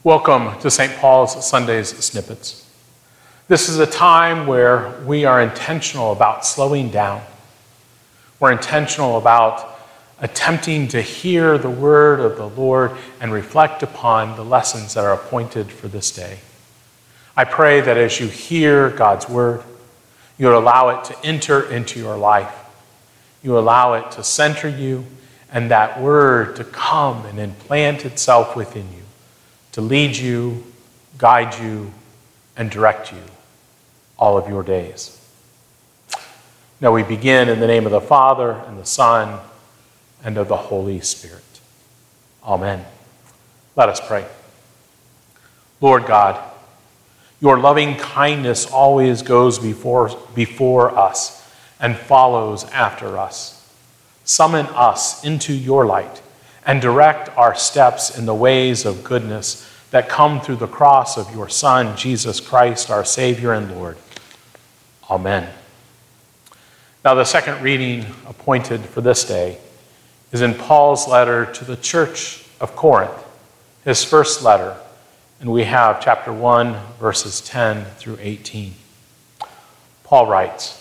Welcome to St. Paul's Sundays Snippets. This is a time where we are intentional about slowing down. We're intentional about attempting to hear the word of the Lord and reflect upon the lessons that are appointed for this day. I pray that as you hear God's word, you would allow it to enter into your life. You allow it to center you, and that word to come and implant itself within you, to lead you, guide you, and direct you all of your days. Now we begin in the name of the Father, and the Son, and of the Holy Spirit. Amen. Let us pray. Lord God, your loving kindness always goes before us and follows after us. Summon us into your light and direct our steps in the ways of goodness that come through the cross of your Son, Jesus Christ, our Savior and Lord. Amen. Now, the second reading appointed for this day is in Paul's letter to the church of Corinth, his first letter, and we have chapter 1, verses 10 through 18. Paul writes,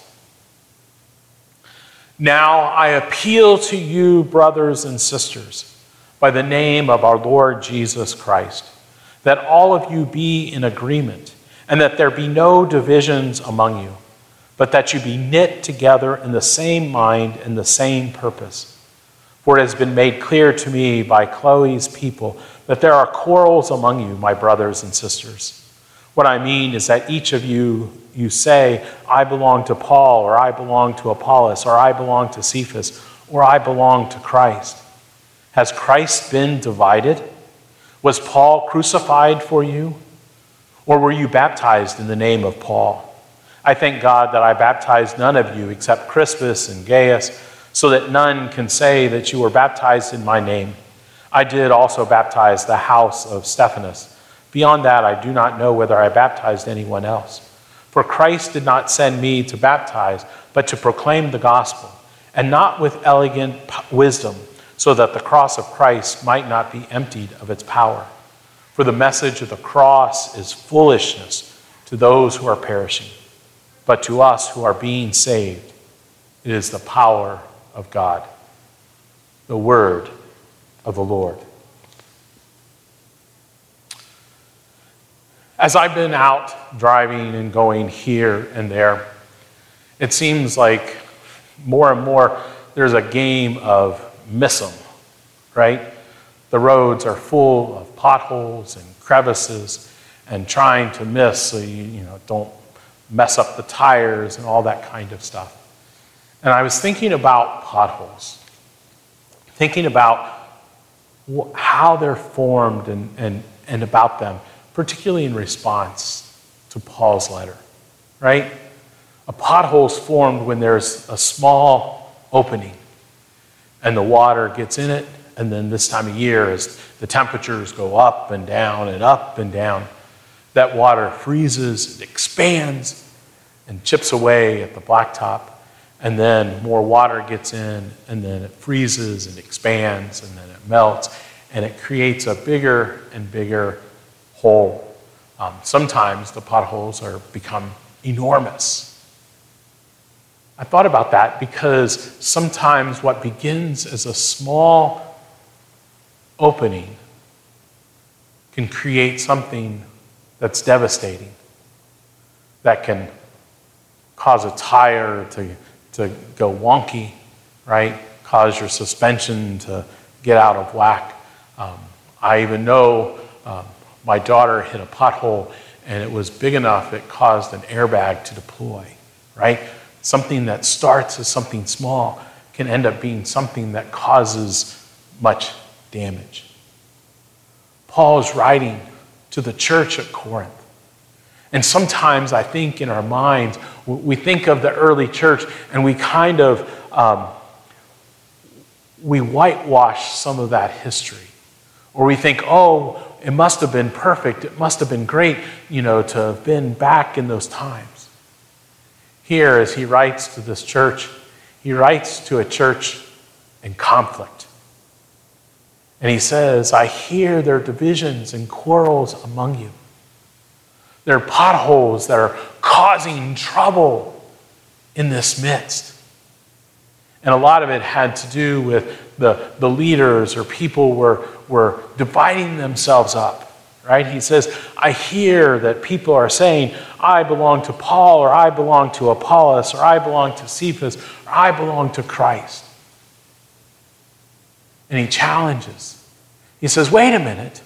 "Now I appeal to you, brothers and sisters, by the name of our Lord Jesus Christ, that all of you be in agreement, and that there be no divisions among you, but that you be knit together in the same mind and the same purpose. For it has been made clear to me by Chloe's people that there are quarrels among you, my brothers and sisters. What I mean is that each of you say, I belong to Paul, or I belong to Apollos, or I belong to Cephas, or I belong to Christ. Has Christ been divided? Was Paul crucified for you? Or were you baptized in the name of Paul? I thank God that I baptized none of you except Crispus and Gaius, so that none can say that you were baptized in my name. I did also baptize the house of Stephanas. Beyond that, I do not know whether I baptized anyone else. For Christ did not send me to baptize, but to proclaim the gospel, and not with elegant wisdom, so that the cross of Christ might not be emptied of its power. For the message of the cross is foolishness to those who are perishing, but to us who are being saved, it is the power of God." The word of the Lord. As I've been out driving and going here and there, it seems like more and more there's a game of miss 'em, right? The roads are full of potholes and crevices and trying to miss so you don't mess up the tires and all that kind of stuff. And I was thinking about potholes, thinking about how they're formed and about them, particularly in response to Paul's letter, right? A pothole's formed when there's a small opening and the water gets in it, and then this time of year, as the temperatures go up and down and up and down, that water freezes, it expands, and chips away at the blacktop, and then more water gets in, and then it freezes and expands, and then it melts, and it creates a bigger and bigger hole. Sometimes the potholes become enormous. I thought about that because sometimes what begins as a small opening can create something that's devastating, that can cause a tire to go wonky, right? Cause your suspension to get out of whack. I even know my daughter hit a pothole and it was big enough it caused an airbag to deploy, right? Something that starts as something small can end up being something that causes much damage. Paul is writing to the church at Corinth. And sometimes I think in our minds, we think of the early church and we kind of, we whitewash some of that history. Or we think, oh, it must have been perfect. It must have been great, to have been back in those times. Here, as he writes to this church, he writes to a church in conflict. And he says, I hear their divisions and quarrels among you. There are potholes that are causing trouble in this midst. And a lot of it had to do with the leaders or people were dividing themselves up, right? He says, I hear that people are saying, I belong to Paul, or I belong to Apollos, or I belong to Cephas, or I belong to Christ. And he challenges. He says, wait a minute.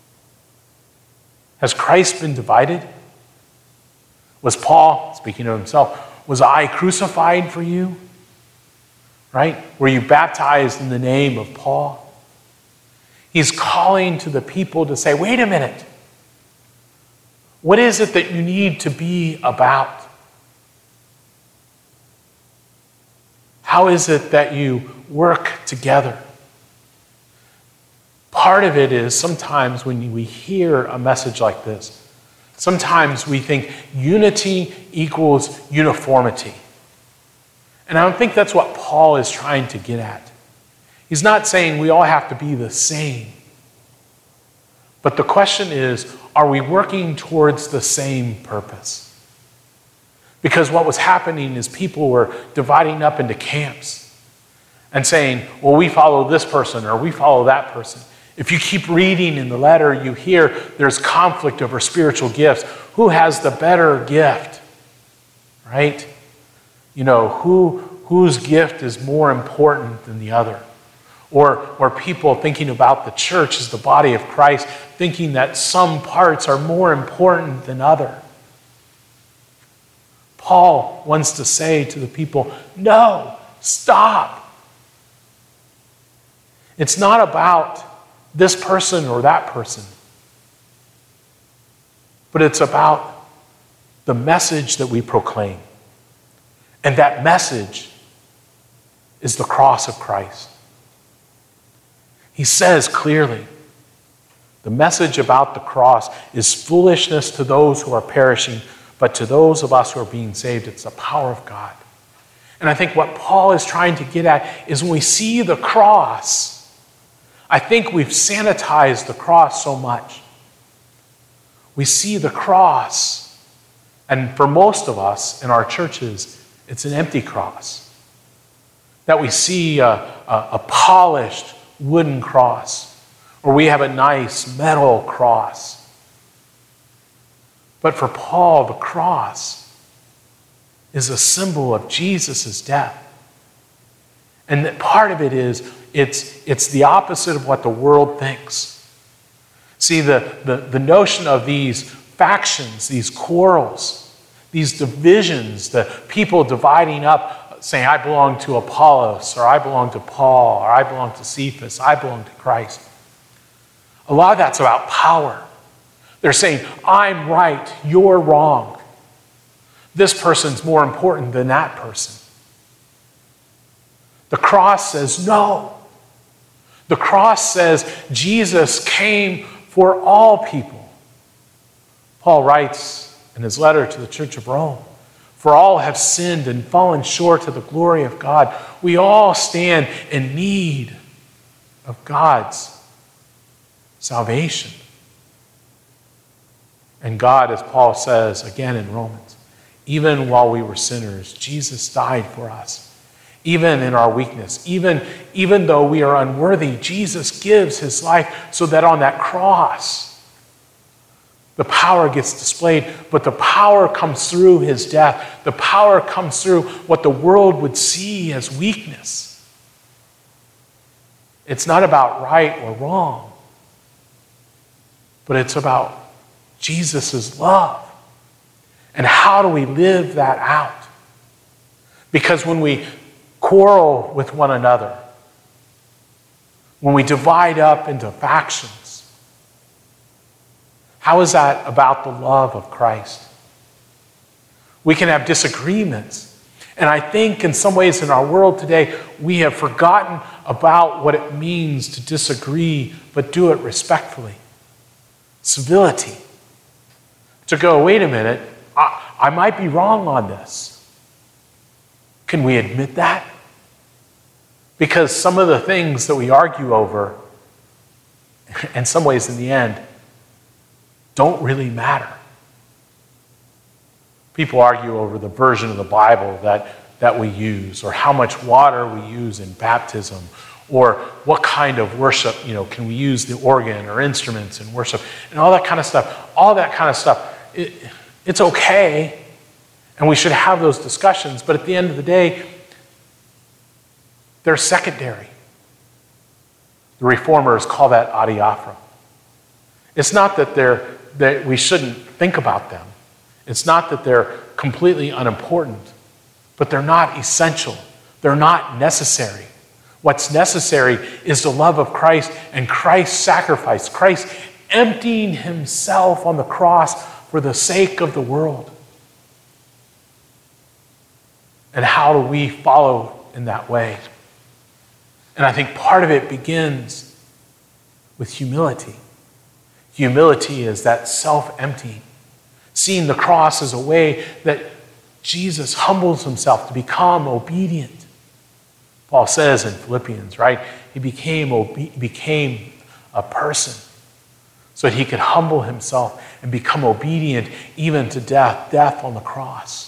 Has Christ been divided? Was Paul, speaking of himself, was I crucified for you? Right? Were you baptized in the name of Paul? He's calling to the people to say, wait a minute. What is it that you need to be about? How is it that you work together? Part of it is sometimes when we hear a message like this, sometimes we think unity equals uniformity. And I don't think that's what Paul is trying to get at. He's not saying we all have to be the same. But the question is, are we working towards the same purpose? Because what was happening is people were dividing up into camps and saying, well, we follow this person or we follow that person. If you keep reading in the letter, you hear there's conflict over spiritual gifts. Who has the better gift? Right? You know, whose gift is more important than the other? Or people thinking about the church as the body of Christ, thinking that some parts are more important than other. Paul wants to say to the people, no, stop. It's not about this person or that person. But it's about the message that we proclaim. And that message is the cross of Christ. He says clearly, the message about the cross is foolishness to those who are perishing, but to those of us who are being saved, it's the power of God. And I think what Paul is trying to get at is when we see the cross, I think we've sanitized the cross so much. We see the cross, and for most of us in our churches, it's an empty cross. That we see a polished wooden cross, or we have a nice metal cross. But for Paul, the cross is a symbol of Jesus' death. And that part of it is, it's the opposite of what the world thinks. See, the notion of these factions, these quarrels, these divisions, the people dividing up, saying, I belong to Apollos, or I belong to Paul, or I belong to Cephas, I belong to Christ. A lot of that's about power. They're saying, I'm right, you're wrong. This person's more important than that person. The cross says no. The cross says Jesus came for all people. Paul writes in his letter to the Church of Rome, for all have sinned and fallen short of the glory of God. We all stand in need of God's salvation. And God, as Paul says again in Romans, even while we were sinners, Jesus died for us. Even in our weakness, even though we are unworthy, Jesus gives his life so that on that cross, the power gets displayed, but the power comes through his death. The power comes through what the world would see as weakness. It's not about right or wrong, but it's about Jesus' love. And how do we live that out? Because when we quarrel with one another, when we divide up into factions, how is that about the love of Christ? We can have disagreements. And I think in some ways in our world today, we have forgotten about what it means to disagree, but do it respectfully. Civility. To go, wait a minute, I might be wrong on this. Can we admit that? Because some of the things that we argue over in some ways in the end, don't really matter. People argue over the version of the Bible that we use, or how much water we use in baptism, or what kind of worship, can we use the organ or instruments in worship, and all that kind of stuff. All that kind of stuff, it's okay, and we should have those discussions, but at the end of the day, they're secondary. The reformers call that adiaphora. It's not that we shouldn't think about them. It's not that they're completely unimportant, but they're not essential. They're not necessary. What's necessary is the love of Christ and Christ's sacrifice, Christ emptying himself on the cross for the sake of the world. And how do we follow in that way? And I think part of it begins with humility. Humility is that self-emptying, seeing the cross as a way that Jesus humbles himself to become obedient. Paul says in Philippians, right? He became a person so that he could humble himself and become obedient even to death on the cross.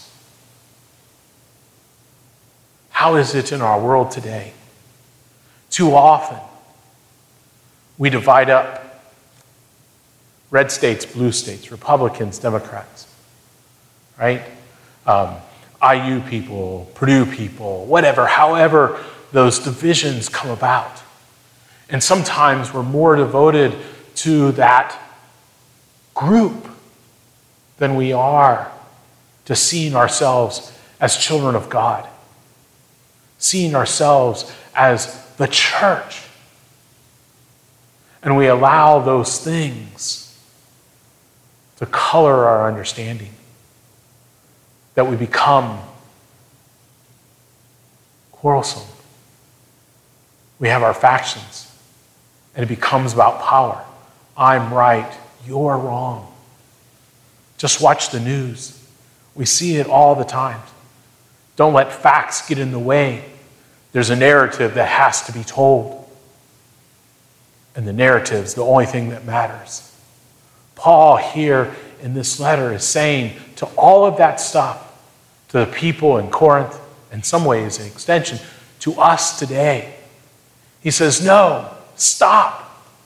How is it in our world today? Too often, we divide up red states, blue states, Republicans, Democrats, right? IU people, Purdue people, whatever, however those divisions come about. And sometimes we're more devoted to that group than we are to seeing ourselves as children of God, seeing ourselves as the church. And we allow those things to color our understanding, that we become quarrelsome. We have our factions, and it becomes about power. I'm right, you're wrong. Just watch the news. We see it all the time. Don't let facts get in the way. There's a narrative that has to be told. And the narrative's the only thing that matters. Paul here in this letter is saying to all of that stuff, to the people in Corinth, in some ways an extension, to us today. He says, no, stop.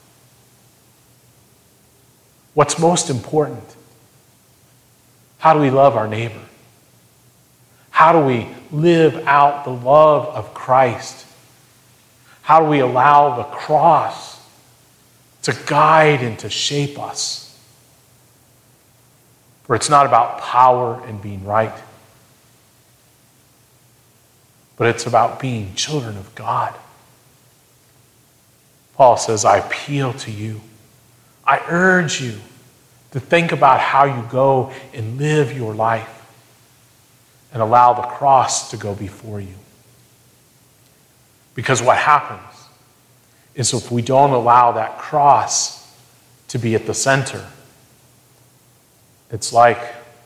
What's most important? How do we love our neighbor? How do we live out the love of Christ? How do we allow the cross to guide and to shape us? For it's not about power and being right, but it's about being children of God. Paul says, I appeal to you. I urge you to think about how you go and live your life and allow the cross to go before you. Because what happens is if we don't allow that cross to be at the center, it's like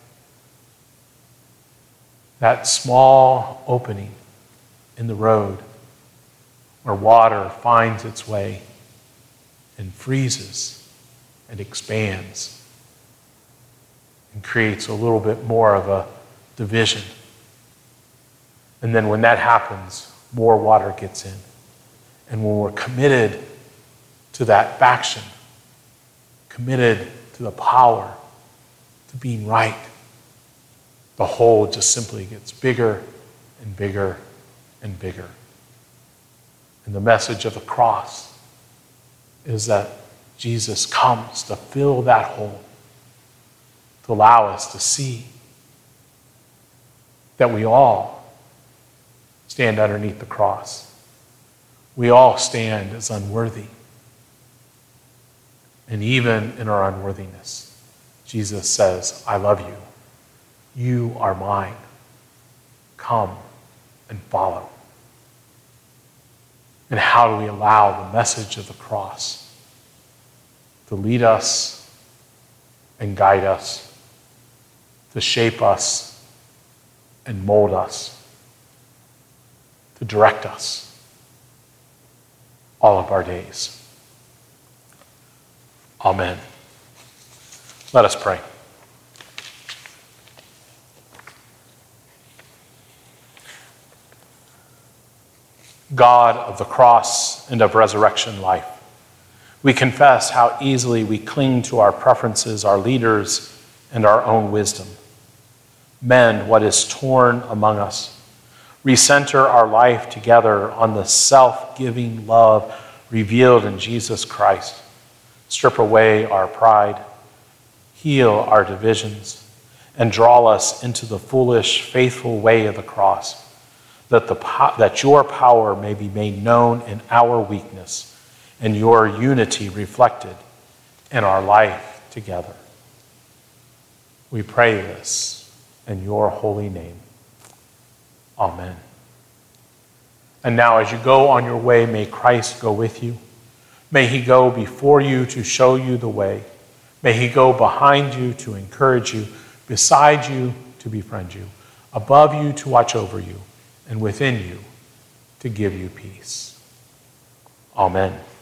that small opening in the road where water finds its way and freezes and expands and creates a little bit more of a division. And then when that happens, more water gets in. And when we're committed to that faction, committed to the power, to being right, the hole just simply gets bigger and bigger and bigger. And the message of the cross is that Jesus comes to fill that hole, to allow us to see that we all stand underneath the cross. We all stand as unworthy. And even in our unworthiness, Jesus says, I love you. You are mine. Come and follow. And how do we allow the message of the cross to lead us and guide us, to shape us and mold us, to direct us all of our days? Amen. Let us pray. God of the cross and of resurrection life, we confess how easily we cling to our preferences, our leaders, and our own wisdom. Mend what is torn among us. Recenter our life together on the self-giving love revealed in Jesus Christ. Strip away our pride, heal our divisions, and draw us into the foolish, faithful way of the cross, that your power may be made known in our weakness and your unity reflected in our life together. We pray this in your holy name. Amen. And now as you go on your way, may Christ go with you. May he go before you to show you the way. May he go behind you to encourage you, beside you to befriend you, above you to watch over you, and within you to give you peace. Amen.